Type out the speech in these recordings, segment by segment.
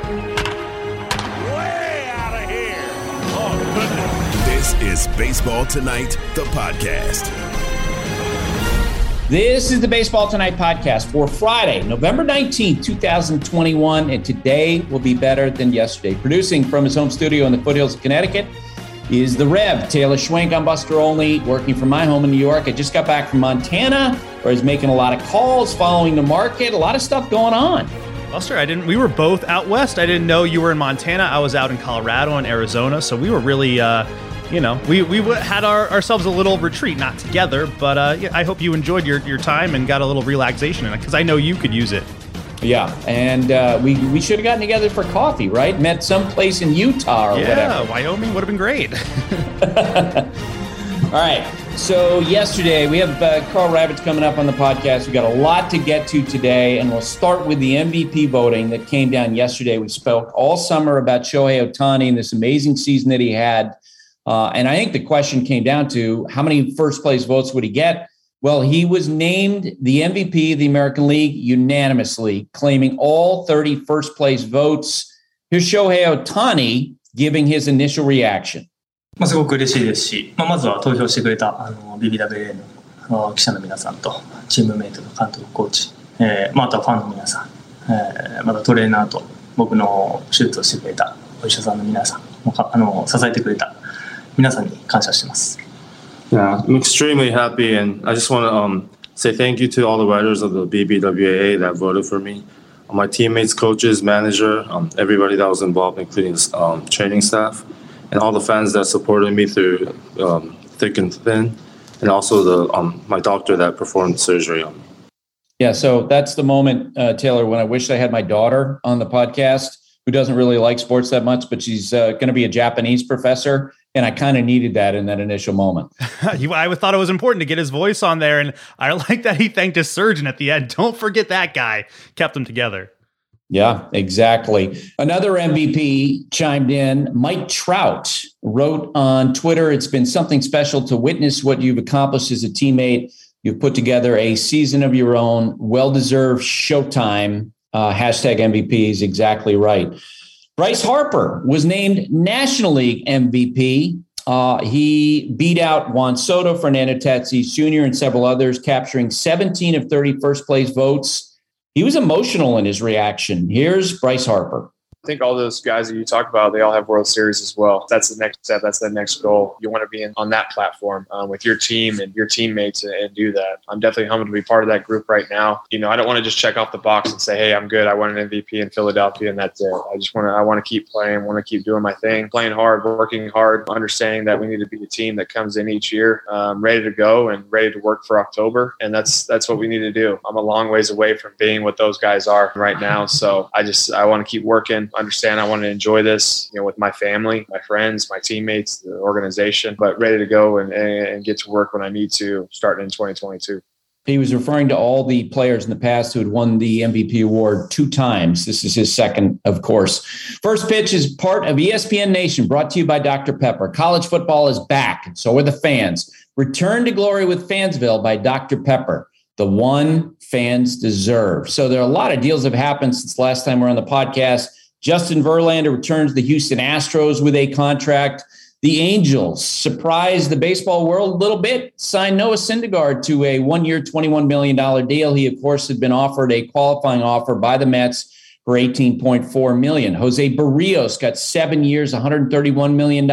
Way out of here. Oh, goodness. This is Baseball Tonight, the podcast. This is the Baseball Tonight podcast for Friday, November 19th, 2021, and today will be better than yesterday. Producing from his home studio in the foothills of Connecticut is the Rev, Taylor Schwenk. I'm Buster Olney, working from my home in New York. I just got back from Montana, where I was making a lot of calls, following the market, a lot of stuff going on. Buster, we were both out west. I didn't know you were in Montana. I was out in Colorado and Arizona, so we were really, we had ourselves a little retreat, not together, but I hope you enjoyed your time and got a little relaxation in it, because I know you could use it. Yeah, and we should have gotten together for coffee, right? Met someplace in Utah or whatever. Yeah, Wyoming would have been great. All right, so yesterday, we have Karl Ravech coming up on the podcast. We've got a lot to get to today, and we'll start with the MVP voting that came down yesterday. We spoke all summer about Shohei Ohtani and this amazing season that he had. And I think the question came down to how many first-place votes would he get? Well, he was named the MVP of the American League unanimously, claiming all 30 first-place votes. Here's Shohei Ohtani giving his initial reaction. すごく嬉しいですし、まずは投票してくれたBBWA の記者の皆さんとチームメイトの監督、コーチ、あとはファンの皆さん、またトレーナーと僕の手術をしてくれたお医者さんの皆さん、支えてくれた皆さんに感謝してます。 Yeah, I'm extremely happy, and I just want to say thank you to all the writers of the BBWAA that voted for me, my teammates, coaches, manager, everybody that was involved, including training staff, and all the fans that supported me through thick and thin, and also my doctor that performed surgery on me. Yeah, so that's the moment, Taylor, when I wish I had my daughter on the podcast, who doesn't really like sports that much, but she's going to be a Japanese professor. And I kind of needed that in that initial moment. I thought it was important to get his voice on there. And I like that he thanked his surgeon at the end. Don't forget that guy kept them together. Yeah, exactly. Another MVP chimed in. Mike Trout wrote on Twitter, "It's been something special to witness what you've accomplished as a teammate. You've put together a season of your own. Well-deserved showtime. Hashtag MVP is exactly right." Bryce Harper was named National League MVP. He beat out Juan Soto, Fernando Tatis Jr., and several others, capturing 17 of 30 first-place votes. He was emotional in his reaction. Here's Bryce Harper. I think all those guys that you talk about, they all have World Series as well. That's the next step. That's the next goal. You want to be on that platform with your team and your teammates and do that. I'm definitely humbled to be part of that group right now. I don't want to just check off the box and say, hey, I'm good. I won an MVP in Philadelphia and that's it. I want to keep playing, want to keep doing my thing, playing hard, working hard, understanding that we need to be a team that comes in each year ready to go and ready to work for October. And that's what we need to do. I'm a long ways away from being what those guys are right now. So I want to keep working. Understand I want to enjoy this, with my family, my friends, my teammates, the organization, but ready to go and get to work when I need to, starting in 2022. He was referring to all the players in the past who had won the MVP award 2 times. This is his second, of course. First Pitch is part of ESPN Nation, brought to you by Dr. Pepper. College football is back, and so are the fans. Return to glory with Fansville by Dr. Pepper, the one fans deserve. So there are a lot of deals that have happened since the last time we're on the podcast. Justin Verlander returns to the Houston Astros with a contract. The Angels surprised the baseball world a little bit, signed Noah Syndergaard to a 1-year, $21 million deal. He, of course, had been offered a qualifying offer by the Mets for $18.4 million. Jose Barrios got 7 years, $131 million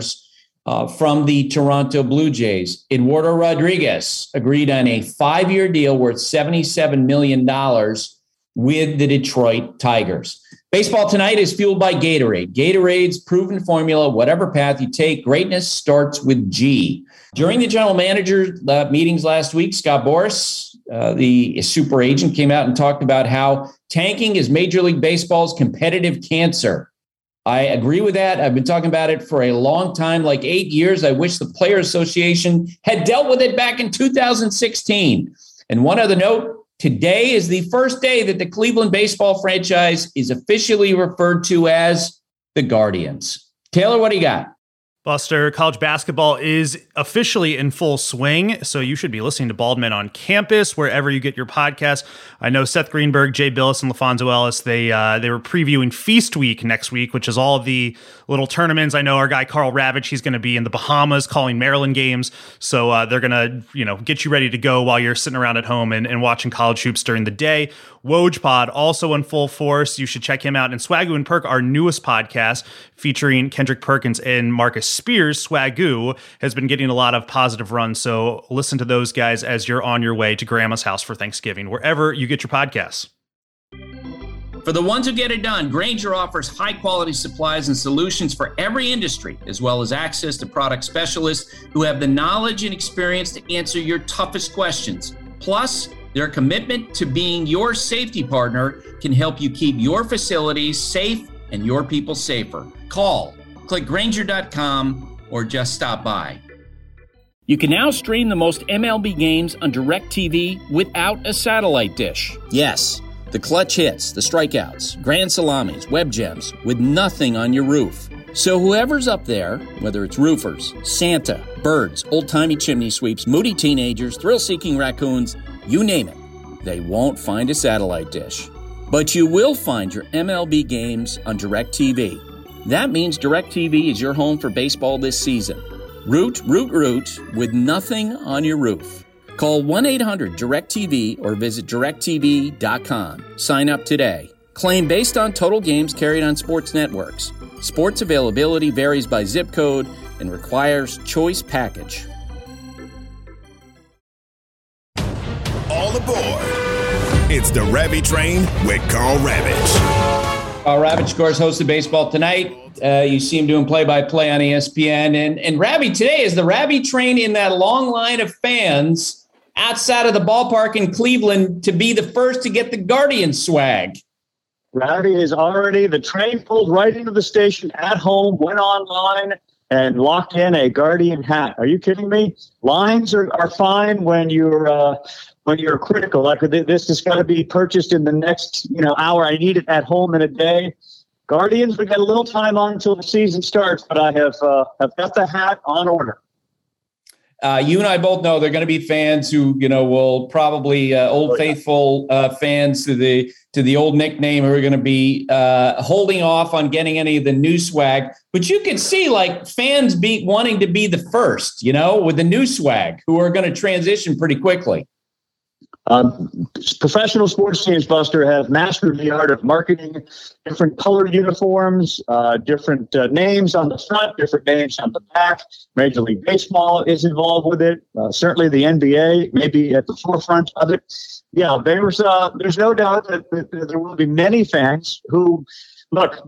from the Toronto Blue Jays. Eduardo Rodriguez agreed on a 5-year deal worth $77 million with the Detroit Tigers. Baseball Tonight is fueled by Gatorade. Gatorade's proven formula, whatever path you take, greatness starts with G. During the general manager meetings last week, Scott Boras, the super agent, came out and talked about how tanking is Major League Baseball's competitive cancer. I agree with that. I've been talking about it for a long time, like 8 years. I wish the Player Association had dealt with it back in 2016. And one other note, today is the first day that the Cleveland baseball franchise is officially referred to as the Guardians. Taylor, what do you got? Buster, college basketball is officially in full swing, so you should be listening to Bald Men on Campus wherever you get your podcasts. I know Seth Greenberg, Jay Billis, and LaFonso Ellis, they were previewing Feast Week next week, which is all of the little tournaments. I know our guy Carl Ravitch, he's going to be in the Bahamas calling Maryland games, so they're going to get you ready to go while you're sitting around at home and watching college hoops during the day. Woj Pod also in full force. You should check him out. And Swagoo and Perk, our newest podcast featuring Kendrick Perkins and Marcus Spears, Swagoo, has been getting a lot of positive runs. So listen to those guys as you're on your way to grandma's house for Thanksgiving, wherever you get your podcasts. For the ones who get it done, Grainger offers high-quality supplies and solutions for every industry, as well as access to product specialists who have the knowledge and experience to answer your toughest questions. Plus, their commitment to being your safety partner can help you keep your facilities safe and your people safer. Call, click Grainger.com, or just stop by. You can now stream the most MLB games on DirecTV without a satellite dish. Yes, the clutch hits, the strikeouts, grand salamis, web gems, with nothing on your roof. So whoever's up there, whether it's roofers, Santa, birds, old-timey chimney sweeps, moody teenagers, thrill-seeking raccoons, you name it, they won't find a satellite dish. But you will find your MLB games on DirecTV. That means DirecTV is your home for baseball this season. Root with nothing on your roof. Call 1-800-DirecTV or visit directtv.com. Sign up today. Claim based on total games carried on sports networks. Sports availability varies by zip code and requires choice package. All aboard. It's the Ravitch Train with Carl Ravitch. Carl Ravitch, of course, host of Baseball Tonight. You see him doing play-by-play on ESPN. And Ravi, today is the Ravi Train in that long line of fans outside of the ballpark in Cleveland to be the first to get the Guardian swag. Ravi is already, the train pulled right into the station at home, went online, and locked in a Guardian hat. Are you kidding me? Lines are fine when you're critical. Like this has got to be purchased in the next hour. I need it at home in a day. Guardians, we got a little time on until the season starts, but I have got the hat on order. You and I both know they're going to be fans who will probably old faithful fans to the old nickname who are going to be holding off on getting any of the new swag. But you can see like fans wanting to be the first, with the new swag, who are going to transition pretty quickly. Professional sports teams, Buster, have mastered the art of marketing different colored uniforms, different names on the front, different names on the back. Major League Baseball is involved with it. Certainly the NBA may be at the forefront of it. Yeah, there's no doubt that there will be many fans who, look,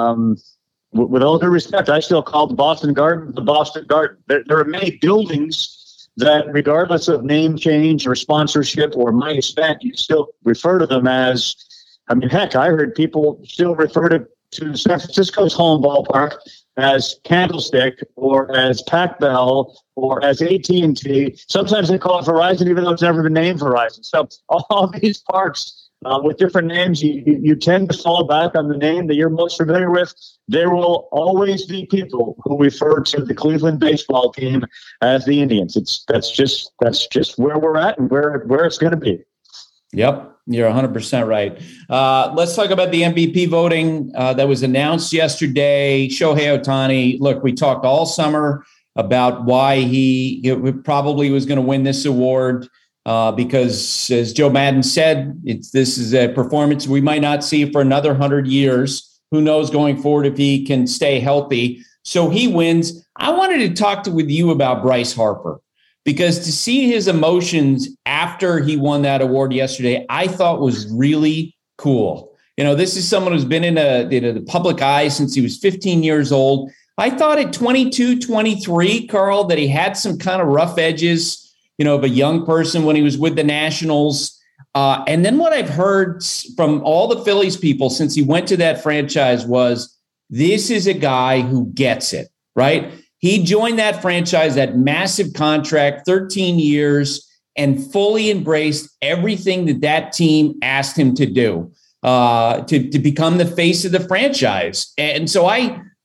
with all due respect, I still call the Boston Garden the Boston Garden. There are many buildings that, regardless of name change or sponsorship or money spent, you still refer to them as, heck, I heard people still refer to San Francisco's home ballpark as Candlestick or as Pac-Bell or as AT&T. Sometimes they call it Verizon, even though it's never been named Verizon. So all these parks with different names, you tend to fall back on the name that you're most familiar with. There will always be people who refer to the Cleveland baseball team as the Indians. That's just where we're at and where it's going to be. Yep, you're 100% right. Let's talk about the MVP voting that was announced yesterday. Shohei Ohtani. Look, we talked all summer about why he probably was going to win this award. Because, as Joe Madden said, this is a performance we might not see for another 100 years. Who knows going forward if he can stay healthy. So he wins. I wanted to talk with you about Bryce Harper, because to see his emotions after he won that award yesterday, I thought was really cool. This is someone who's been in the public eye since he was 15 years old. I thought at 22, 23, Carl, that he had some kind of rough edges, of a young person when he was with the Nationals. And then what I've heard from all the Phillies people since he went to that franchise was, this is a guy who gets it, right? He joined that franchise, that massive contract, 13 years, and fully embraced everything that team asked him to do to become the face of the franchise. And so I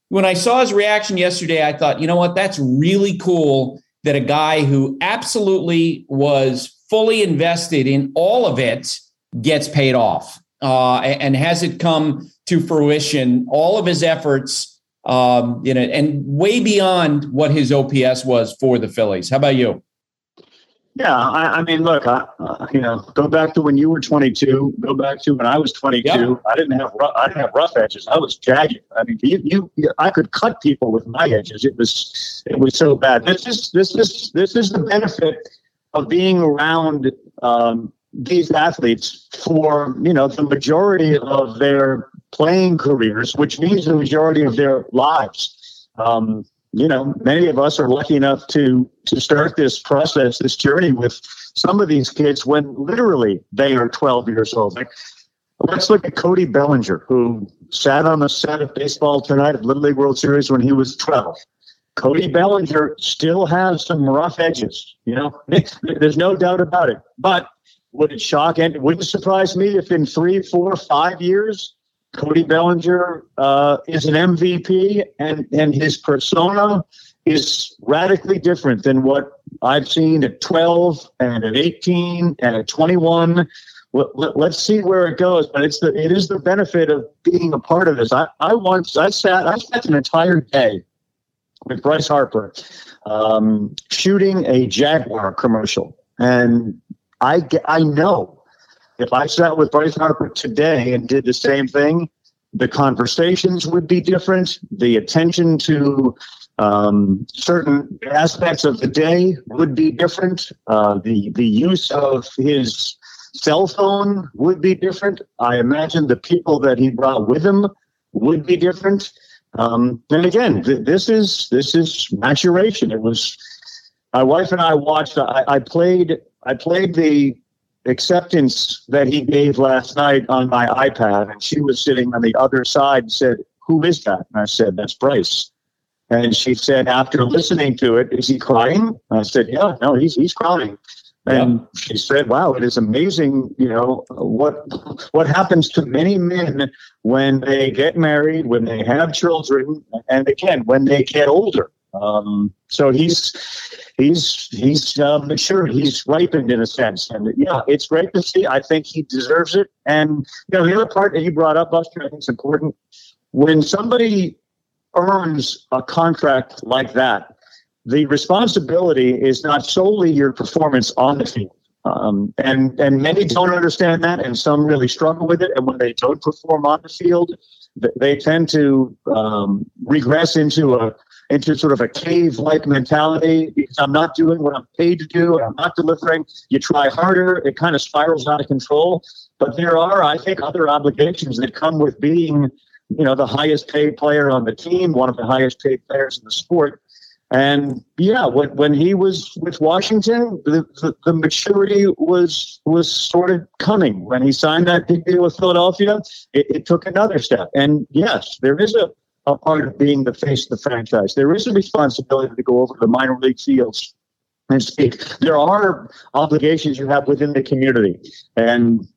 when I saw his reaction yesterday, I thought, you know what, that's really cool that a guy who absolutely was fully invested in all of it gets paid off and has it come to fruition, all of his efforts, and way beyond what his OPS was for the Phillies. How about you? Yeah, I mean, look, go back to when you were 22. Go back to when I was 22. Yep. I didn't have rough edges. I was jagged. I mean, I could cut people with my edges. It was so bad. This is the benefit of being around these athletes for the majority of their playing careers, which means the majority of their lives. Many of us are lucky enough to start this process, this journey with some of these kids when literally they are 12 years old. Like, let's look at Cody Bellinger, who sat on the set of Baseball Tonight at Little League World Series when he was 12. Cody Bellinger still has some rough edges, there's no doubt about it. But would it shock and it wouldn't surprise me if in 3, 4, 5 years, Cody Bellinger is an MVP and his persona is radically different than what I've seen at 12 and at 18 and at 21. Let's see where it goes. But it is the benefit of being a part of this. I spent an entire day with Bryce Harper shooting a Jaguar commercial. And I know if I sat with Bryce Harper today and did the same thing, the conversations would be different. The attention to certain aspects of the day would be different. The use of his cell phone would be different. I imagine the people that he brought with him would be different. And again, this is maturation. It was my wife and I watched. I played the acceptance that he gave last night on my iPad, and she was sitting on the other side and said, "Who is that?" And I said, "That's Bryce." And she said, after listening to it, "Is he crying?" And I said, "Yeah, no, he's crying." And she said, "Wow, it is amazing, what happens to many men when they get married, when they have children, and again, when they get older." So he's matured. He's ripened in a sense, and it's great to see. I think he deserves it. And the other part that you brought up, Buster, I think is important. When somebody earns a contract like that, the responsibility is not solely your performance on the field. And many don't understand that, and some really struggle with it. And when they don't perform on the field, they tend to regress into sort of a cave-like mentality because I'm not doing what I'm paid to do and I'm not delivering. You try harder, it kind of spirals out of control. But there are, I think, other obligations that come with being, the highest paid player on the team, one of the highest paid players in the sport. And when he was with Washington, the maturity was sort of coming. When he signed that big deal with Philadelphia, it took another step. And yes, there is a part of being the face of the franchise. There is a responsibility to go over to the minor league fields and speak. There are obligations you have within the community, and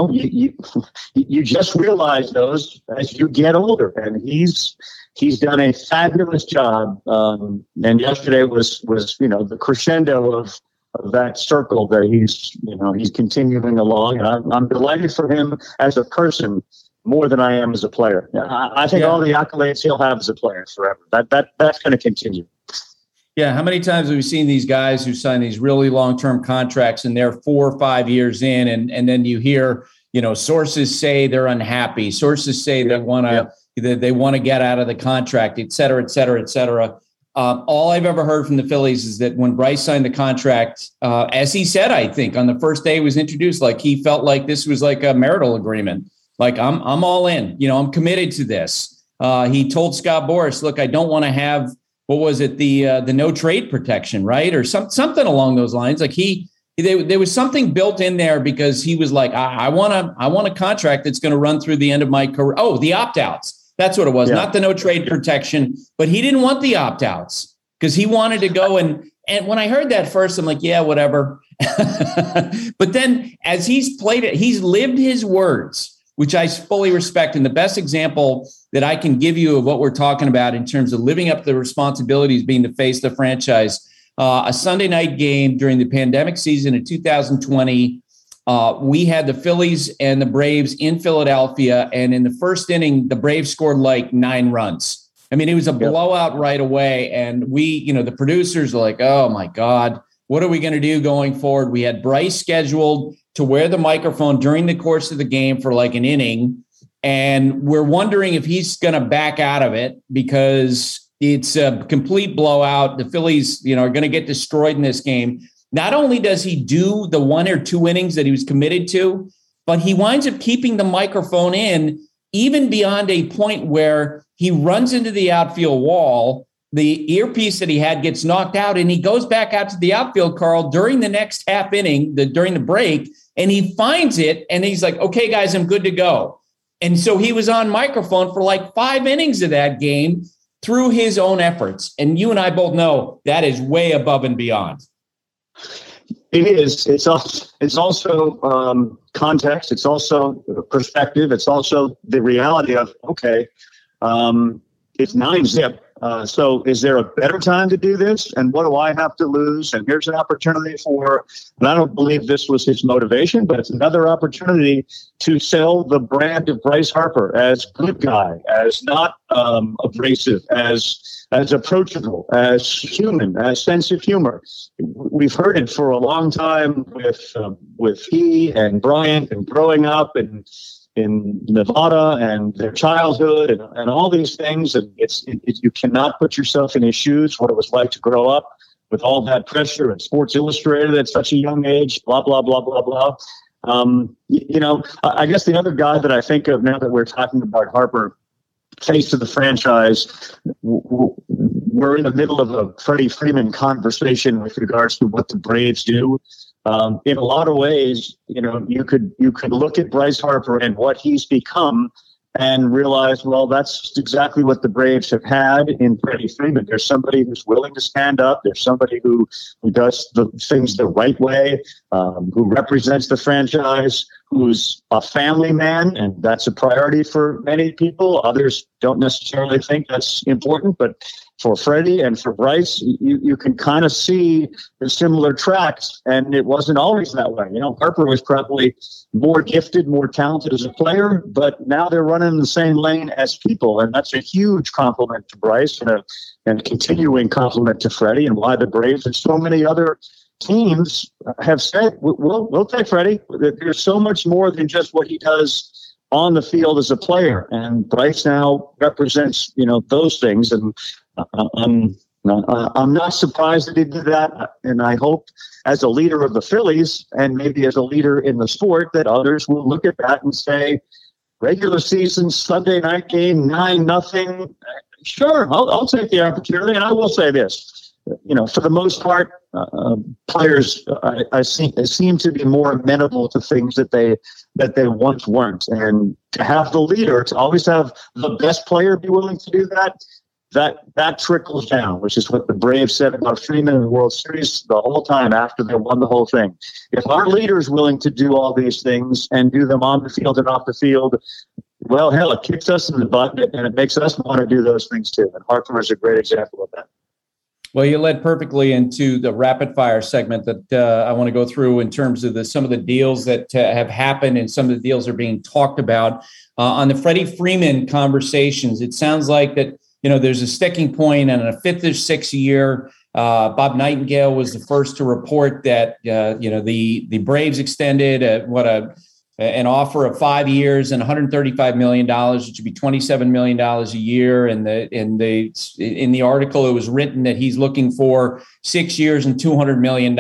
you just realize those as you get older. And he's done a fabulous job. And yesterday was the crescendo of that circle that he's continuing along. And I'm delighted for him as a person more than I am as a player. I think all the accolades he'll have as a player forever. That's going to continue. Yeah. How many times have we seen these guys who sign these really long-term contracts and they're 4 or 5 years in, and then you hear, sources say they're unhappy. Sources say they want to get out of the contract, et cetera, et cetera, et cetera. All I've ever heard from the Phillies is that when Bryce signed the contract, as he said, I think on the first day it was introduced, like he felt like this was like a marital agreement. Like I'm all in, I'm committed to this. He told Scott Boras, look, I don't want to have, what was it? The no trade protection, right? Or something along those lines. Like there was something built in there because he was like, I want a contract that's going to run through the end of my career. Oh, the opt-outs. That's what it was. Not the no trade protection, but he didn't want the opt-outs because he wanted to go. And when I heard that first, I'm like, yeah, whatever. But then as he's played it, he's lived his words. which I fully respect. And the best example that I can give you of what we're talking about in terms of living up to the responsibilities being to face the franchise, a Sunday night game during the pandemic season in 2020, we had the Phillies and the Braves in Philadelphia. And in the first inning, the Braves scored like 9 runs. I mean, it was a blowout right away. And we, the producers are like, oh my God, what are we going to do going forward? We had Bryce scheduled to wear the microphone during the course of the game for like an inning. And we're wondering if he's going to back out of it because it's a complete blowout. The Phillies, are going to get destroyed in this game. Not only does he do the 1 or 2 innings that he was committed to, but he winds up keeping the microphone in even beyond a point where he runs into the outfield wall. The earpiece that he had gets knocked out, and he goes back out to the outfield, Carl, during the next half inning, during the break, and he finds it, and he's like, okay, guys, I'm good to go. And so he was on microphone for like 5 innings of that game through his own efforts. And you and I both know that is way above and beyond. It is. It's also context. It's also perspective. It's also the reality of, okay, it's 9-zip. So is there a better time to do this? And what do I have to lose? And here's an opportunity and I don't believe this was his motivation, but it's another opportunity to sell the brand of Bryce Harper as good guy, as not abrasive, as approachable, as human, as sense of humor. We've heard it for a long time with he and Bryant and growing up and in Nevada and their childhood and all these things. And you cannot put yourself in his shoes, what it was like to grow up with all that pressure and Sports Illustrated at such a young age, blah, blah, blah, blah, blah. I guess the other guy that I think of now that we're talking about Harper, face of the franchise, we're in the middle of a Freddie Freeman conversation with regards to what the Braves do. In a lot of ways, you could look at Bryce Harper and what he's become and realize, well, that's exactly what the Braves have had in Freddie Freeman. There's somebody who's willing to stand up. There's somebody who does the things the right way, who represents the franchise, who's a family man, and that's a priority for many people. Others don't necessarily think that's important, but for Freddie and for Bryce, you can kind of see the similar tracks, and it wasn't always that way. Harper was probably more gifted, more talented as a player, but now they're running in the same lane as people, and that's a huge compliment to Bryce and a continuing compliment to Freddie, and why the Braves and so many other teams have said, we'll take Freddie. There's so much more than just what he does on the field as a player, and Bryce now represents those things, and I'm not surprised that he did that, and I hope as a leader of the Phillies and maybe as a leader in the sport that others will look at that and say, regular season Sunday night game 9-0. Sure, I'll take the opportunity, and I will say this: for the most part, players I seem to be more amenable to things that they once weren't, and to have the leader, to always have the best player be willing to do that trickles down, which is what the Braves said about Freeman in the World Series the whole time after they won the whole thing. If our leader is willing to do all these things and do them on the field and off the field, well, hell, it kicks us in the butt and it makes us want to do those things too. And Harper is a great example of that. Well, you led perfectly into the rapid fire segment that I want to go through in terms of some of the deals that have happened and some of the deals are being talked about on the Freddie Freeman conversations. It sounds like that, there's a sticking point, and in a 5th or 6th year, Bob Nightingale was the first to report that, the Braves extended an offer of 5 years and $135 million, which would be $27 million a year. And in the article, it was written that he's looking for 6 years and $200 million.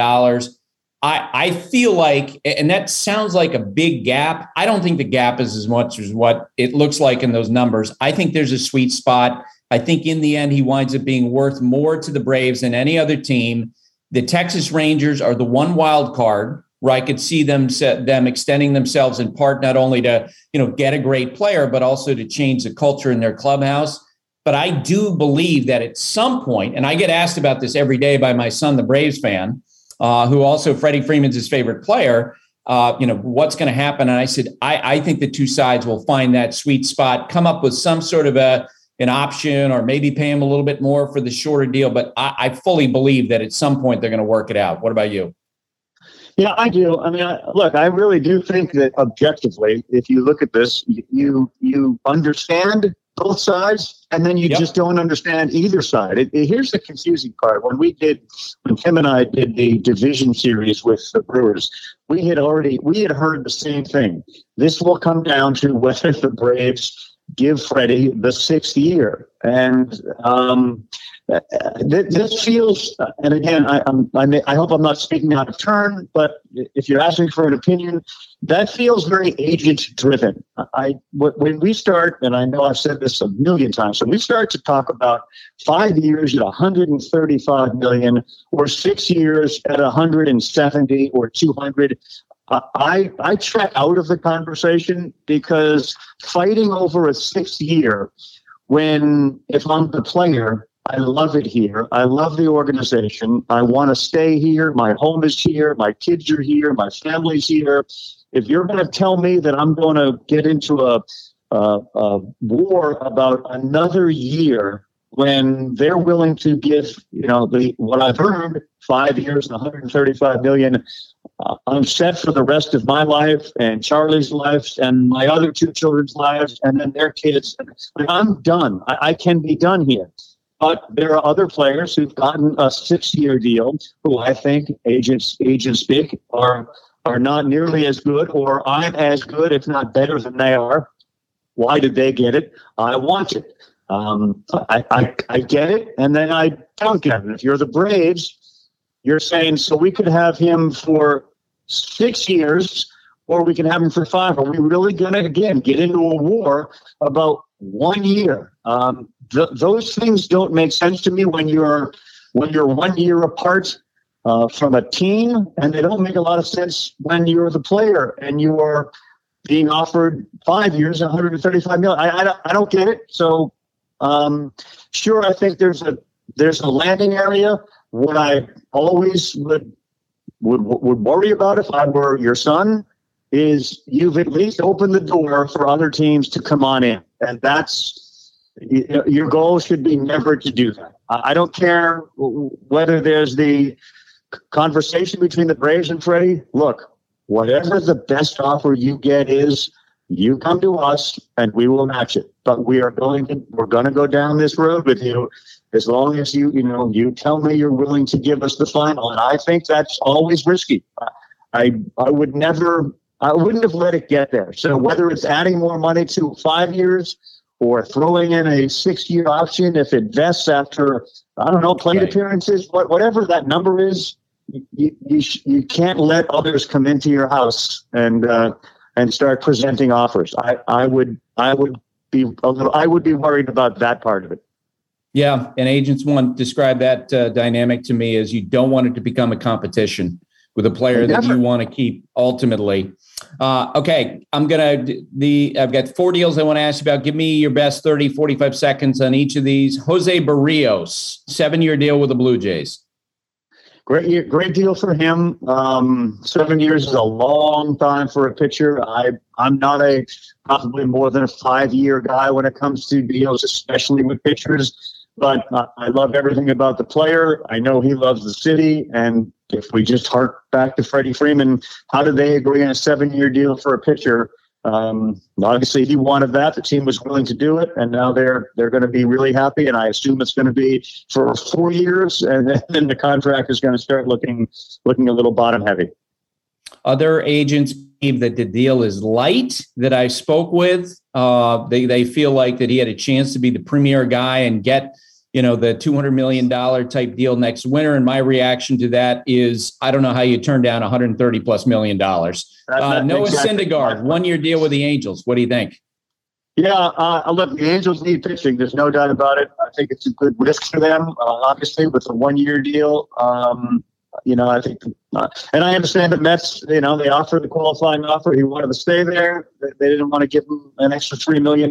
I feel like, and that sounds like a big gap. I don't think the gap is as much as what it looks like in those numbers. I think there's a sweet spot. I think in the end, he winds up being worth more to the Braves than any other team. The Texas Rangers are the one wild card where I could see them extending themselves in part, not only to, get a great player, but also to change the culture in their clubhouse. But I do believe that at some point, and I get asked about this every day by my son, the Braves fan, who also Freddie Freeman's his favorite player. what's going to happen. And I said, I think the two sides will find that sweet spot, come up with some sort of an option, or maybe pay him a little bit more for the shorter deal. But I fully believe that at some point they're going to work it out. What about you? Yeah, I do. I mean, I really do think that objectively, if you look at this, you understand both sides, and then you just don't understand either side. Here's the confusing part. When Tim and I did the division series with the Brewers, we had heard the same thing. This will come down to whether the Braves give Freddie the 6th year. And this feels, and again, I hope I'm not speaking out of turn, but if you're asking for an opinion, that feels very agent-driven. When we start, and I know I've said this a million times, when we start to talk about 5 years at $135 million, or 6 years at 170 or 200, I check out of the conversation, because fighting over a 6th year, if I'm the player, I love it here. I love the organization. I want to stay here. My home is here. My kids are here. My family's here. If you're going to tell me that I'm going to get into a war about another year, when they're willing to give, what I've heard, 5 years and $135 million, I'm set for the rest of my life and Charlie's life and my other 2 children's lives, and then their kids. I'm done. I can be done here. But there are other players who've gotten a 6-year deal who I think agents speak are not nearly as good, or I'm as good, if not better than they are. Why did they get it? I want it. I get it, and then I don't get it. If you're the Braves, you're saying, so we could have him for 6 years, or we can have him for 5. Are we really going to, again, get into a war about 1 year? Those things don't make sense to me when you're 1 year apart from a team, and they don't make a lot of sense when you're the player and you are being offered 5 years, $135 million. I don't get it. So, sure, I think there's a landing area. What I always would worry about if I were your son is you've at least opened the door for other teams to come on in, and that's your goal should be never to do that. I don't care whether there's the conversation between the Braves and Freddie. Look, whatever the best offer you get is, you come to us and we will match it. But we're going to go down this road with you as long as you tell me you're willing to give us the final. And I think that's always risky. I wouldn't have let it get there. So whether it's adding more money to 5 years or throwing in a 6-year option, if it vests after, I don't know, plate appearances, whatever that number is, you can't let others come into your house and start presenting offers. I would be worried about that part of it. Yeah, and agents want to describe that dynamic to me as you don't want it to become a competition with a player that you want to keep ultimately. Okay, I've got 4 deals I want to ask you about. Give me your best 30, 45 seconds on each of these. Jose Barrios, 7-year deal with the Blue Jays. Great deal for him. 7 years is a long time for a pitcher. I'm not probably more than a 5-year guy when it comes to deals, especially with pitchers. But I love everything about the player. I know he loves the city. And if we just hark back to Freddie Freeman, how did they agree on a 7-year deal for a pitcher? Obviously, he wanted that. The team was willing to do it, and now they're going to be really happy. And I assume it's going to be for 4 years, and then the contract is going to start looking a little bottom heavy. Other agents believe that the deal is light that I spoke with. They feel like that he had a chance to be the premier guy and get the $200 million type deal next winter. And my reaction to that is, I don't know how you turn down $130+ million. Noah Syndergaard, 1-year deal with the Angels. What do you think? Yeah, look, the Angels need pitching. There's no doubt about it. I think it's a good risk for them, obviously, with a 1-year deal. I think, and I understand the Mets, they offered the qualifying offer. He wanted to stay there. They didn't want to give him an extra $3 million.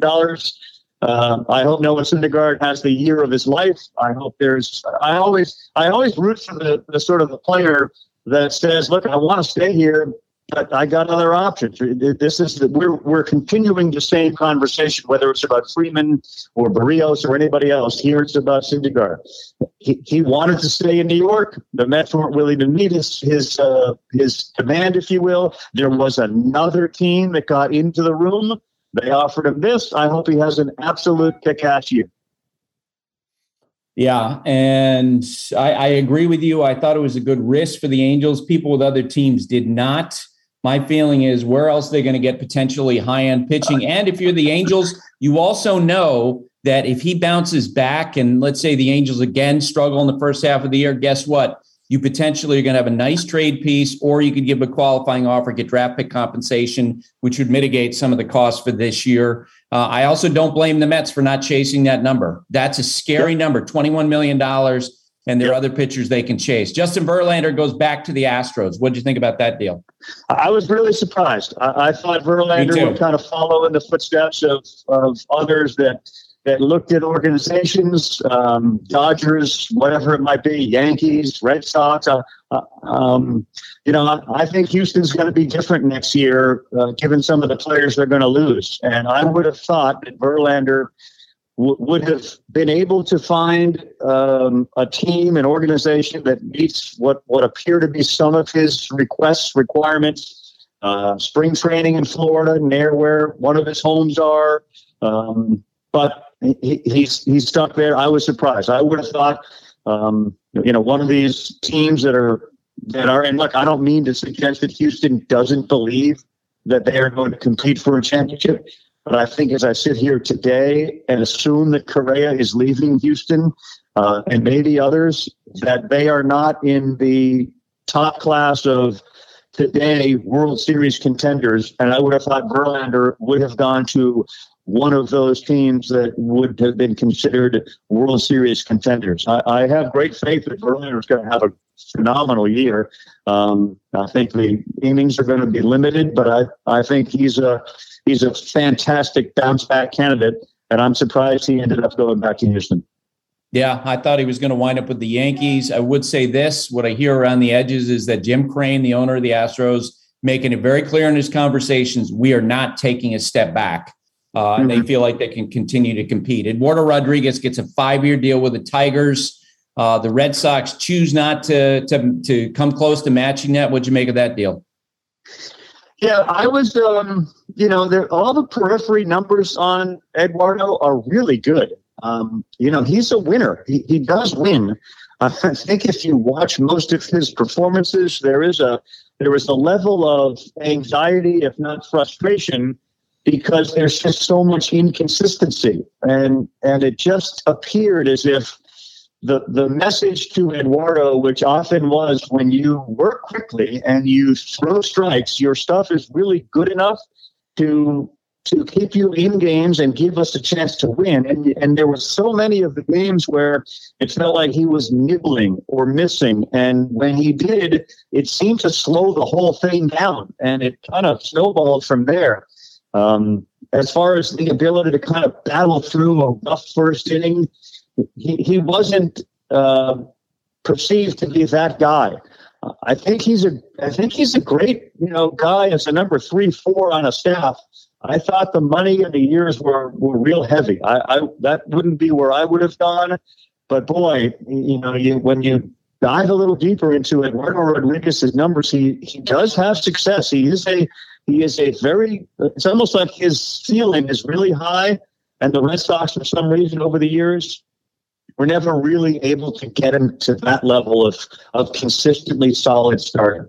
I hope Noah Syndergaard has the year of his life. I hope I always root for the sort of the player that says, look, I want to stay here. but I got other options. We're continuing the same conversation, whether it's about Freeman or Barrios or anybody else. Here it's about Syndergaard. He wanted to stay in New York. The Mets weren't willing to meet his demand, if you will. There was another team that got into the room. They offered him this. I hope he has an absolute kick-ass year. Yeah, and I agree with you. I thought it was a good risk for the Angels. People with other teams did not. My feeling is, where else are they going to get potentially high-end pitching? And if you're the Angels, you also know that if he bounces back and let's say the Angels again struggle in the first half of the year, guess what? You potentially are going to have a nice trade piece, or you could give a qualifying offer, get draft pick compensation, which would mitigate some of the costs for this year. I also don't blame the Mets for not chasing that number. That's a scary number, $21 million, and there are other pitchers they can chase. Justin Verlander goes back to the Astros. What did you think about that deal? I was really surprised. I thought Verlander would kind of follow in the footsteps of others that looked at organizations, Dodgers, whatever it might be, Yankees, Red Sox. I think Houston's going to be different next year, given some of the players they're going to lose. And I would have thought that Verlander would have been able to find a team, an organization that meets what appear to be some of his requirements. Spring training in Florida, near where one of his homes are. But he's stuck there. I was surprised. I would have thought, one of these teams that are, and look, I don't mean to suggest that Houston doesn't believe that they are going to compete for a championship, but I think as I sit here today and assume that Correa is leaving Houston, and maybe others, that they are not in the top class of today World Series contenders, and I would have thought Verlander would have gone to one of those teams that would have been considered World Series contenders. I have great faith that Verlander is going to have a phenomenal year. I think the innings are going to be limited, but I think he's a fantastic bounce back candidate, and I'm surprised he ended up going back to Houston. Yeah, I thought he was going to wind up with the Yankees. I would say this, what I hear around the edges is that Jim Crane, the owner of the Astros, making it very clear in his conversations, we are not taking a step back. And they feel like they can continue to compete. Eduardo Rodriguez gets a 5-year deal with the Tigers. The Red Sox choose not to come close to matching that. What'd you make of that deal? Yeah, I was, all the periphery numbers on Eduardo are really good. He's a winner. He does win. I think if you watch most of his performances, there is a level of anxiety, if not frustration, because there's just so much inconsistency. And it just appeared as if the message to Eduardo, which often was, when you work quickly and you throw strikes, your stuff is really good enough to keep you in games and give us a chance to win. And there were so many of the games where it felt like he was nibbling or missing. And when he did, it seemed to slow the whole thing down, and it kind of snowballed from there. As far as the ability to kind of battle through a rough first inning, he wasn't perceived to be that guy. I think he's a great guy as a number 3-4 on a staff. I thought the money and the years were real heavy. That wouldn't be where I would have gone, but boy, when you dive a little deeper into Eduardo Rodriguez's numbers, he does have success. He is a very, it's almost like his ceiling is really high, and the Red Sox, for some reason, over the years, were never really able to get him to that level of consistently solid starting.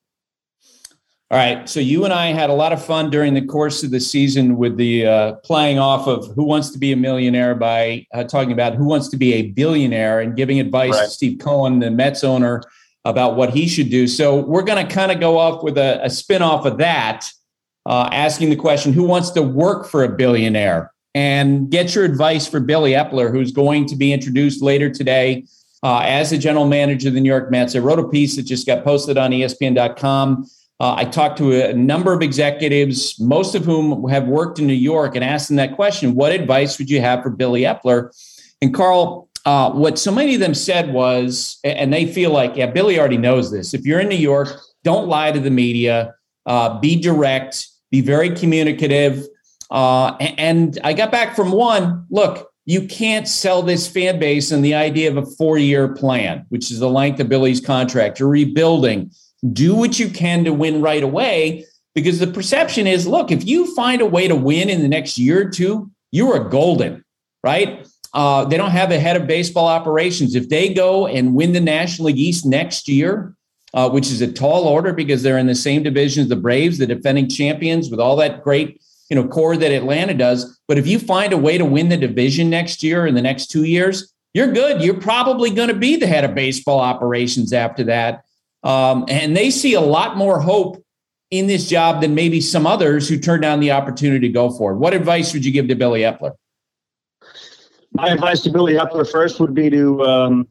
All right, so you and I had a lot of fun during the course of the season with the playing off of Who Wants to Be a Millionaire by talking about who wants to be a billionaire and giving advice to Steve Cohen, the Mets owner, about what he should do. So we're going to kind of go off with a spin-off of that, asking the question, who wants to work for a billionaire? And get your advice for Billy Epler, who's going to be introduced later today as the general manager of the New York Mets. I wrote a piece that just got posted on ESPN.com. I talked to a number of executives, most of whom have worked in New York, and asked them that question: what advice would you have for Billy Epler? And Carl, what so many of them said was, and they feel like, yeah, Billy already knows this. If you're in New York, don't lie to the media. be direct, be very communicative. And I got back from one, look, you can't sell this fan base on the idea of a 4-year plan, which is the length of Billy's contract. You're rebuilding. Do what you can to win right away, because the perception is, look, if you find a way to win in the next year or two, you are golden, right? They don't have a head of baseball operations. If they go and win the National League East next year, which is a tall order because they're in the same division as the Braves, the defending champions, with all that great core that Atlanta does. But if you find a way to win the division next year, in the next 2 years, you're good. You're probably going to be the head of baseball operations after that. And they see a lot more hope in this job than maybe some others who turn down the opportunity to go for it. What advice would you give to Billy Eppler? My advice to Billy Eppler first would be to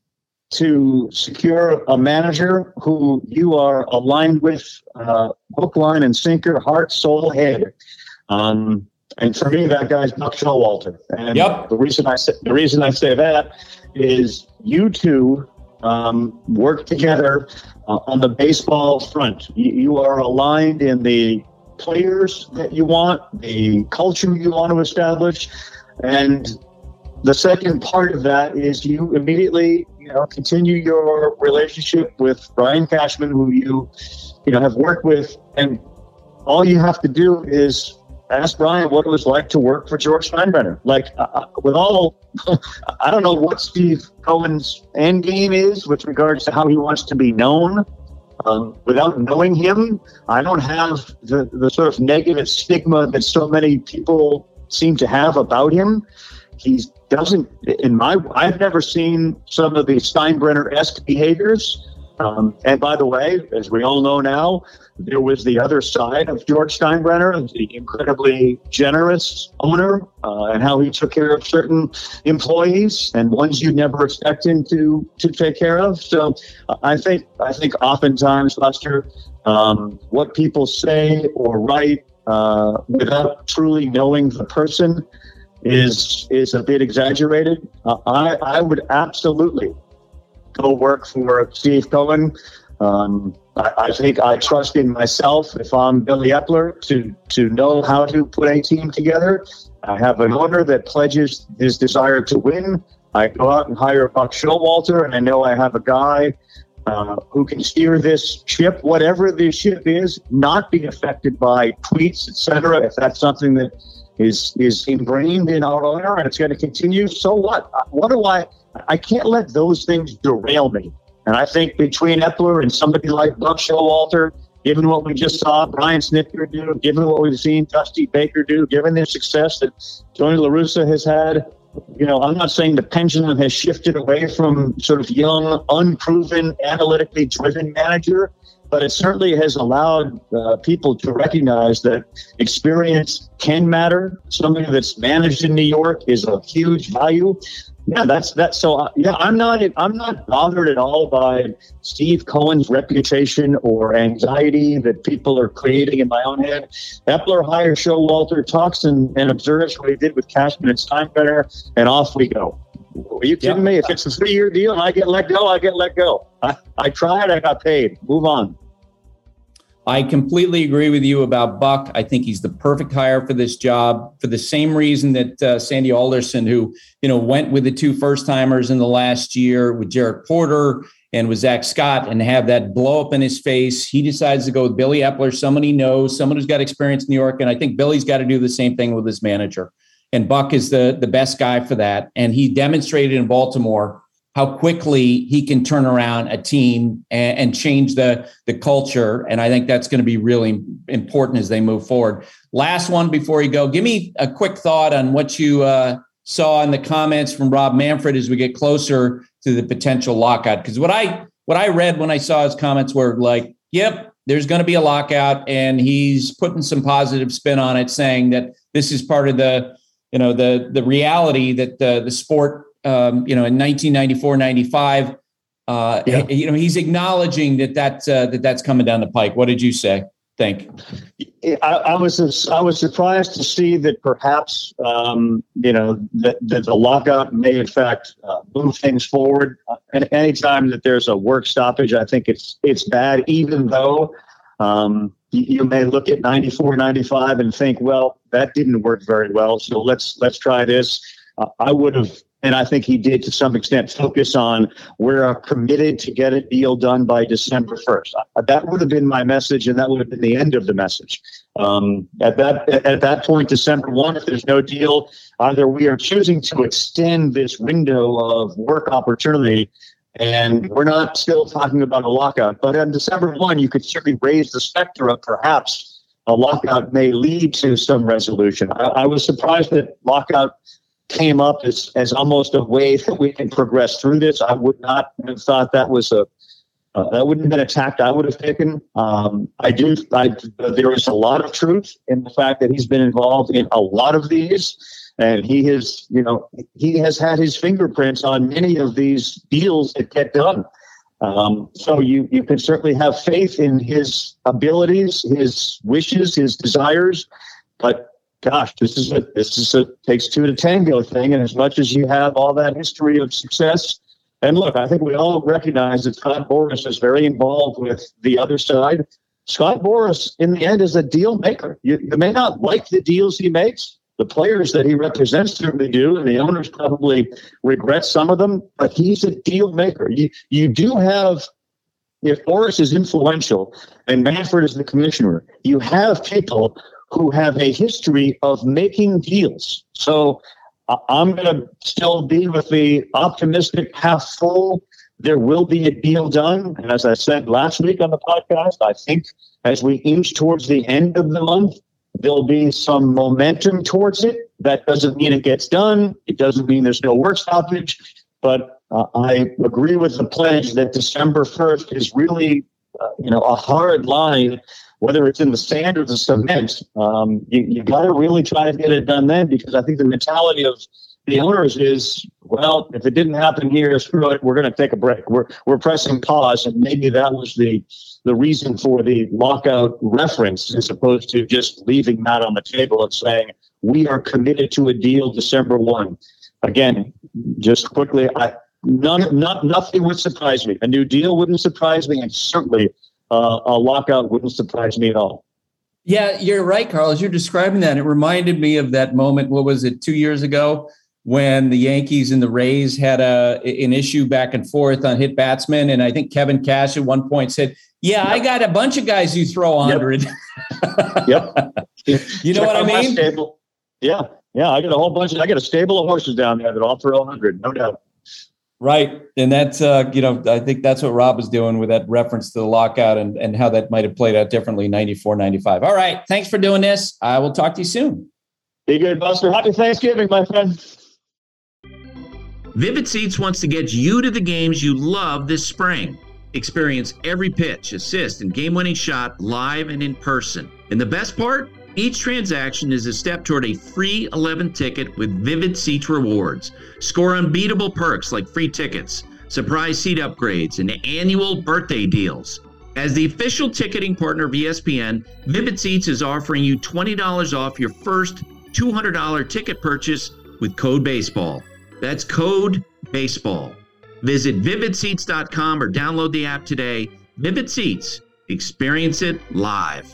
secure a manager who you are aligned with, hook, line, and sinker, heart, soul, head. And for me, that guy's Buck Showalter. And the reason I say that is you two work together on the baseball front. You are aligned in the players that you want, the culture you want to establish, and the second part of that is you immediately, continue your relationship with Brian Cashman, who you have worked with, and all you have to do is ask Brian what it was like to work for George Steinbrenner. I don't know what Steve Cohen's end game is with regards to how he wants to be known. Without knowing him, I don't have the sort of negative stigma that so many people seem to have about him. I've never seen some of the Steinbrenner-esque behaviors. And by the way, as we all know now, there was the other side of George Steinbrenner, the incredibly generous owner, and how he took care of certain employees and ones you'd never expect him to take care of. So I think oftentimes, Buster, what people say or write without truly knowing the person is a bit exaggerated. I would absolutely go work for Steve Cohen. I think I trust in myself, if I'm Billy Eppler, to know how to put a team together. I have an owner that pledges his desire to win. I go out and hire Buck Showalter, and I know I have a guy who can steer this ship, whatever the ship is, not be affected by tweets, etc. If that's something that is ingrained in our owner and it's going to continue, so what? I can't let those things derail me. And I think between Eppler and somebody like Buck Showalter, given what we just saw Brian Snitker do, given what we've seen Dusty Baker do, given the success that Tony La Russa has had, I'm not saying the pendulum has shifted away from sort of young, unproven, analytically driven manager, but it certainly has allowed people to recognize that experience can matter. Somebody that's managed in New York is of huge value. Yeah, that's so. I'm not bothered at all by Steve Cohen's reputation or anxiety that people are creating in my own head. Eppler hires Showalter, talks and observes what he did with Cashman and Steinbrenner, and off we go. Are you kidding me? If it's a 3-year deal and I get let go, I get let go. I tried, I got paid. Move on. I completely agree with you about Buck. I think he's the perfect hire for this job for the same reason that Sandy Alderson, who, went with the 2 first-timers in the last year with Jarrett Porter and with Zach Scott and have that blow up in his face. He decides to go with Billy Eppler, someone he knows, someone who's got experience in New York. And I think Billy's got to do the same thing with his manager. And Buck is the best guy for that. And he demonstrated in Baltimore how quickly he can turn around a team and change the culture. And I think that's going to be really important as they move forward. Last one before you go, give me a quick thought on what you saw in the comments from Rob Manfred as we get closer to the potential lockout. Because what I read when I saw his comments were like, yep, there's going to be a lockout, and he's putting some positive spin on it, saying that this is part of the reality that the sport, in 1994-95, he's acknowledging that's coming down the pike. What did you think? I was surprised to see that perhaps that the lockout may in fact move things forward. And anytime that there's a work stoppage, I think it's bad. Even though You may look at 94, 95 and think, well, that didn't work very well, so let's try this. I would have, and I think he did to some extent, focus on we're committed to get a deal done by December 1st. That would have been my message, and that would have been the end of the message. At that point, December 1, if there's no deal, either we are choosing to extend this window of work opportunity, and we're not still talking about a lockout. But on December 1, you could certainly raise the specter of perhaps a lockout may lead to some resolution. I was surprised that lockout came up as almost a way that we can progress through this. I would not have thought that was that wouldn't have been a tact I would have taken. There is a lot of truth in the fact that he's been involved in a lot of these, and he has had his fingerprints on many of these deals that get done. So you can certainly have faith in his abilities, his wishes, his desires, but gosh, this is a takes two to tango thing. And as much as you have all that history of success, and look, I think we all recognize that Scott Boras is very involved with the other side. Scott Boras, in the end, is a deal maker. You may not like the deals he makes. The players that he represents certainly do, and the owners probably regret some of them, but he's a deal maker. You do have, if Boras is influential and Manfred is the commissioner, you have people who have a history of making deals. So I'm going to still be with the optimistic half full. There will be a deal done. And as I said last week on the podcast, I think as we inch towards the end of the month, there'll be some momentum towards it. That doesn't mean it gets done. It doesn't mean there's no work stoppage. But I agree with the pledge that December 1st is really, a hard line. Whether it's in the sand or the cement, you got to really try to get it done then, because I think the mentality of the owners is, well, if it didn't happen here, screw it, we're going to take a break. We're pressing pause, and maybe that was the reason for the lockout reference, as opposed to just leaving that on the table and saying we are committed to a deal December 1. Again, just quickly, nothing would surprise me. A new deal wouldn't surprise me, and certainly a lockout wouldn't surprise me at all. Yeah, you're right, Carl. As you're describing that, it reminded me of that moment, 2 years ago, when the Yankees and the Rays had an issue back and forth on hit batsmen. And I think Kevin Cash at one point said, I got a bunch of guys who throw 100. Yep. You know what I mean? Stable. Yeah. I got a stable of horses down there that all throw 100, no doubt. Right. And that's, I think that's what Rob was doing with that reference to the lockout and how that might have played out differently, 94, 95. All right. Thanks for doing this. I will talk to you soon. Be good, Buster. Happy Thanksgiving, my friend. Vivid Seats wants to get you to the games you love this spring. Experience every pitch, assist, and game-winning shot live and in person. And the best part? Each transaction is a step toward a free 11 ticket with Vivid Seats rewards. Score unbeatable perks like free tickets, surprise seat upgrades, and annual birthday deals. As the official ticketing partner of ESPN, Vivid Seats is offering you $20 off your first $200 ticket purchase with code BASEBALL. That's code BASEBALL. Visit vividseats.com or download the app today. Vivid Seats. Experience it live.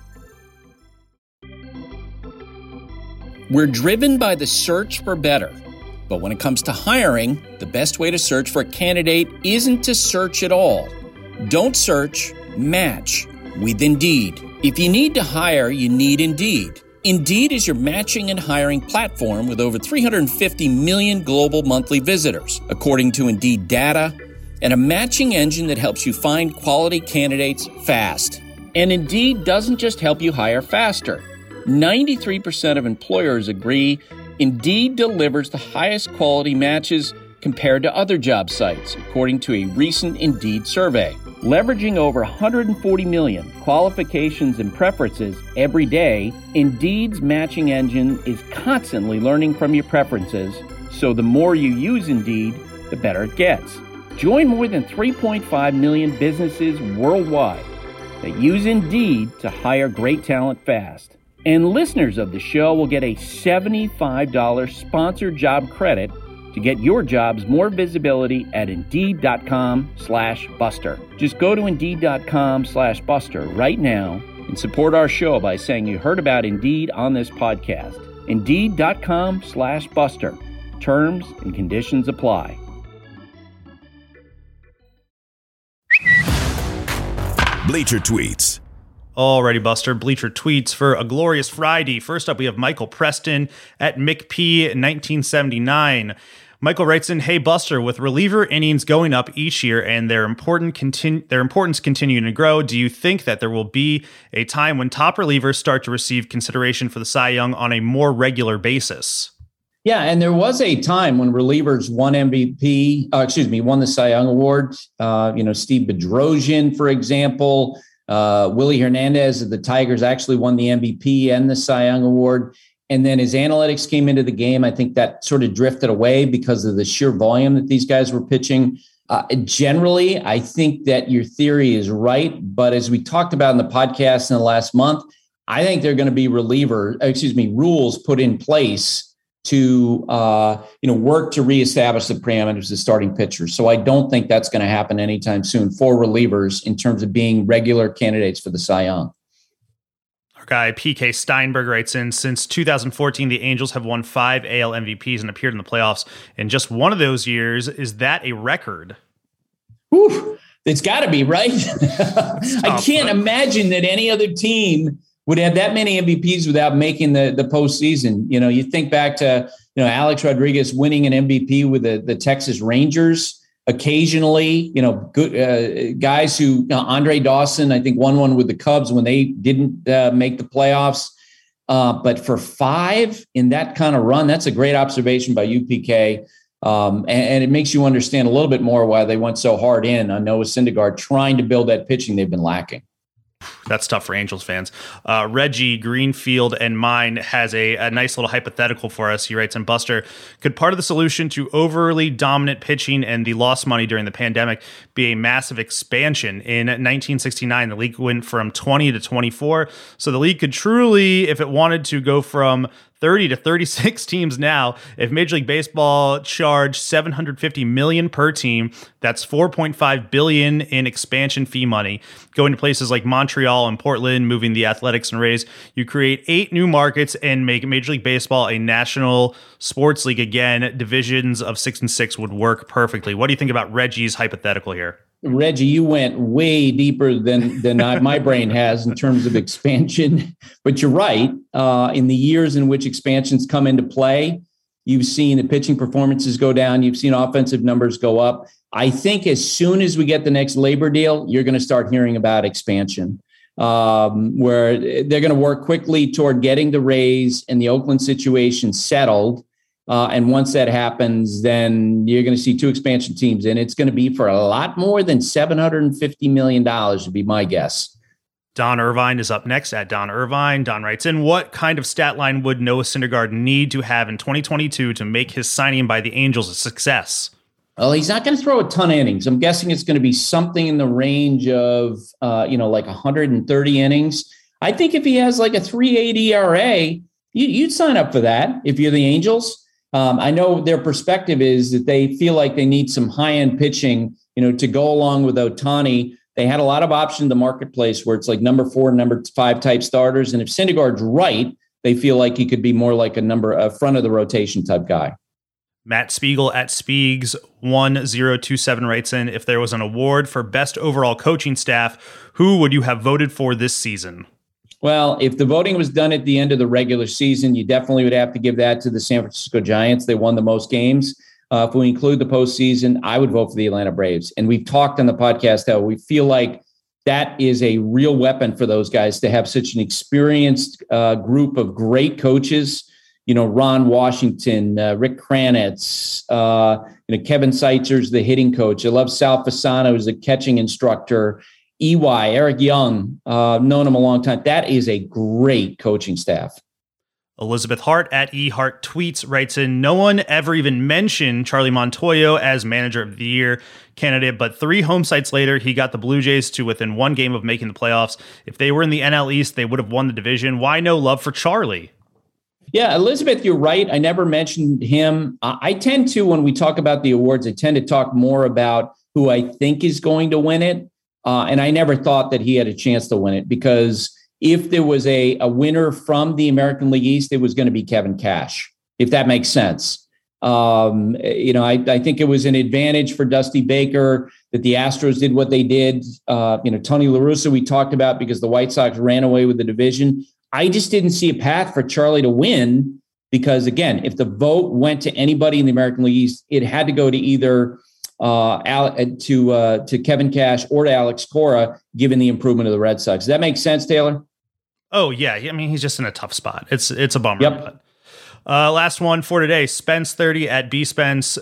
We're driven by the search for better. But when it comes to hiring, the best way to search for a candidate isn't to search at all. Don't search, match with Indeed. If you need to hire, you need Indeed. Indeed is your matching and hiring platform with over 350 million global monthly visitors, according to Indeed data, and a matching engine that helps you find quality candidates fast. And Indeed doesn't just help you hire faster. 93% of employers agree Indeed delivers the highest quality matches compared to other job sites, according to a recent Indeed survey. Leveraging over 140 million qualifications and preferences every day, Indeed's matching engine is constantly learning from your preferences, so the more you use Indeed, the better it gets. Join more than 3.5 million businesses worldwide that use Indeed to hire great talent fast. And listeners of the show will get a $75 sponsored job credit to get your jobs more visibility at Indeed.com/Buster. Just go to Indeed.com/Buster right now and support our show by saying you heard about Indeed on this podcast. Indeed.com/Buster. Terms and conditions apply. Bleacher Tweets. Alrighty, Buster. Bleacher Tweets for a glorious Friday. First up, we have Michael Preston at McP1979. Michael writes in, "Hey Buster, with reliever innings going up each year and their importance continuing to grow, do you think that there will be a time when top relievers start to receive consideration for the Cy Young on a more regular basis?" Yeah, and there was a time when relievers won won the Cy Young Award. Steve Bedrosian, for example, Willie Hernandez of the Tigers actually won the MVP and the Cy Young Award. And then as analytics came into the game, I think that sort of drifted away because of the sheer volume that these guys were pitching. Generally, I think that your theory is right. But as we talked about in the podcast in the last month, I think there are going to be rules put in place to work to reestablish the parameters of starting pitchers. So I don't think that's going to happen anytime soon for relievers in terms of being regular candidates for the Cy Young. Our guy PK Steinberg writes in, "Since 2014, the Angels have won 5 AL MVPs and appeared in the playoffs in just one of those years. Is that a record?" Whew, it's got to be, right? I can't imagine that any other team would have that many MVPs without making the postseason. You think back to, Alex Rodriguez winning an MVP with the Texas Rangers occasionally, good guys who, Andre Dawson, I think won one with the Cubs when they didn't make the playoffs. But for 5 in that kind of run, that's a great observation by UPK. And it makes you understand a little bit more why they went so hard in on Noah Syndergaard trying to build that pitching they've been lacking. That's tough for Angels fans. Reggie Greenfield and mine has a nice little hypothetical for us. He writes in, "Buster, could part of the solution to overly dominant pitching and the lost money during the pandemic be a massive expansion? In 1969, the league went from 20 to 24. So the league could truly, if it wanted to, go from 30 to 36 teams now. If Major League Baseball charged $750 million per team, that's $4.5 billion in expansion fee money. Going to places like Montreal and Portland, moving the Athletics and Rays, you create 8 new markets and make Major League Baseball a national sports league again. Divisions of 6 and 6 would work perfectly." What do you think about Reggie's hypothetical here? Reggie, you went way deeper than my brain has in terms of expansion, but you're right. In the years in which expansions come into play, you've seen the pitching performances go down. You've seen offensive numbers go up. I think as soon as we get the next labor deal, you're going to start hearing about expansion, where they're going to work quickly toward getting the Rays and the Oakland situation settled. And once that happens, then you're going to see 2 expansion teams, and it's going to be for a lot more than $750 million, would be my guess. Don Irvine is up next at Don Irvine. Don writes in, "What kind of stat line would Noah Syndergaard need to have in 2022 to make his signing by the Angels a success?" Well, he's not going to throw a ton of innings. I'm guessing it's going to be something in the range of, like 130 innings. I think if he has like a 3.80 ERA, you'd sign up for that if you're the Angels. I know their perspective is that they feel like they need some high-end pitching, to go along with Ohtani. They had a lot of options in the marketplace where it's like number 4, number 5 type starters. And if Syndergaard's right, they feel like he could be more like a front of the rotation type guy. Matt Spiegel at Spiegs1027 writes in, "If there was an award for best overall coaching staff, who would you have voted for this season?" Well, if the voting was done at the end of the regular season, you definitely would have to give that to the San Francisco Giants. They won the most games. If we include the postseason, I would vote for the Atlanta Braves. And we've talked on the podcast how we feel like that is a real weapon for those guys to have such an experienced group of great coaches. Ron Washington, Rick Kranitz, Kevin Seitzer's the hitting coach. I love Sal Fasano, who's the catching instructor. Eric Young, known him a long time. That is a great coaching staff. Elizabeth Hart at eHart Tweets writes in, "No one ever even mentioned Charlie Montoyo as manager of the year candidate, but 3 home sites later, he got the Blue Jays to within 1 game of making the playoffs. If they were in the NL East, they would have won the division. Why no love for Charlie?" Yeah, Elizabeth, you're right. I never mentioned him. I tend to, when we talk about the awards, I tend to talk more about who I think is going to win it. And I never thought that he had a chance to win it, because if there was a winner from the American League East, it was going to be Kevin Cash, if that makes sense. I think it was an advantage for Dusty Baker that the Astros did what they did. Tony La Russa, we talked about, because the White Sox ran away with the division. I just didn't see a path for Charlie to win, because, again, if the vote went to anybody in the American League East, it had to go to either to Kevin Cash or to Alex Cora, given the improvement of the Red Sox. Does that make sense, Taylor? Oh, yeah. I mean, he's just in a tough spot. It's a bummer. Yep. But, last one for today. Spence 30 at BSpence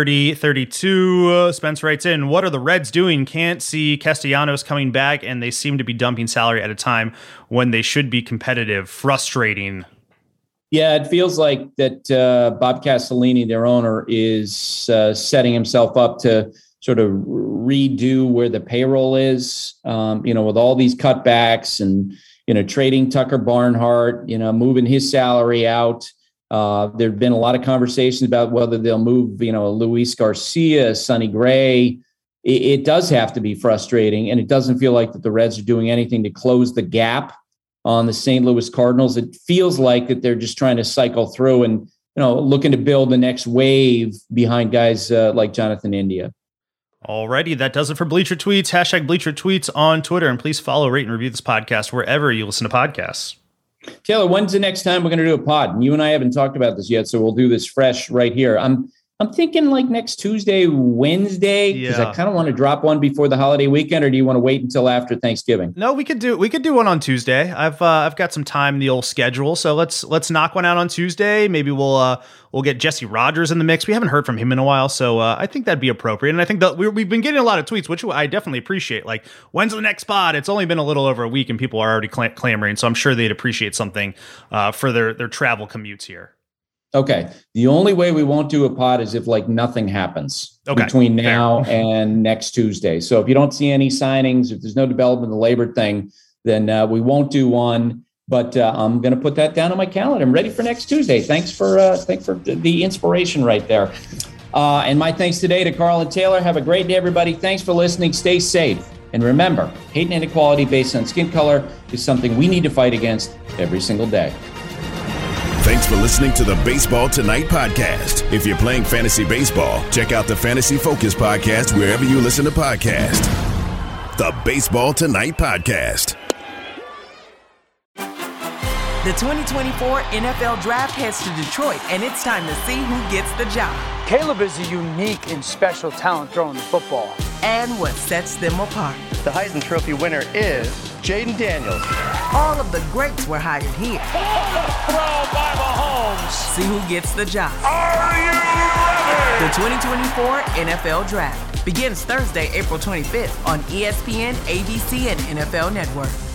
3032. Spence writes in, what are the Reds doing? Can't see Castellanos coming back, and they seem to be dumping salary at a time when they should be competitive. Frustrating. Yeah, it feels like that Bob Castellini, their owner, is setting himself up to sort of redo where the payroll is, with all these cutbacks and, trading Tucker Barnhart, moving his salary out. There have been a lot of conversations about whether they'll move, Luis Garcia, Sonny Gray. It does have to be frustrating, and it doesn't feel like that the Reds are doing anything to close the gap on the St. Louis Cardinals. It feels like that they're just trying to cycle through and, looking to build the next wave behind guys like Jonathan India. Alrighty, that does it for Bleacher Tweets. # Bleacher Tweets on Twitter, and please follow, rate, and review this podcast wherever you listen to podcasts. Taylor, when's the next time we're going to do a pod? And you and I haven't talked about this yet, so we'll do this fresh right here. I'm thinking like next Tuesday, Wednesday, because I kind of want to drop one before the holiday weekend, or do you want to wait until after Thanksgiving? No, we could do one on Tuesday. I've got some time in the old schedule, so let's knock one out on Tuesday. Maybe we'll get Jesse Rogers in the mix. We haven't heard from him in a while, so I think that'd be appropriate. And I think that we've been getting a lot of tweets, which I definitely appreciate. Like, when's the next pod? It's only been a little over a week, and people are already clamoring, so I'm sure they'd appreciate something for their travel commutes here. Okay. The only way we won't do a pod is if nothing happens between now and next Tuesday. So if you don't see any signings, if there's no development of the labor thing, then we won't do one. But I'm going to put that down on my calendar. I'm ready for next Tuesday. Thanks for the inspiration right there. And my thanks today to Carl and Taylor. Have a great day, everybody. Thanks for listening. Stay safe. And remember, hate and inequality based on skin color is something we need to fight against every single day. Thanks for listening to the Baseball Tonight podcast. If you're playing fantasy baseball, check out the Fantasy Focus podcast wherever you listen to podcasts. The Baseball Tonight podcast. The 2024 NFL Draft heads to Detroit, and it's time to see who gets the job. Caleb is a unique and special talent throwing the football. And what sets them apart. The Heisman Trophy winner is Jaden Daniels. All of the greats were hired here. Throw by Mahomes. See who gets the job. Are you ready? The 2024 NFL Draft begins Thursday, April 25th on ESPN, ABC, and NFL Network.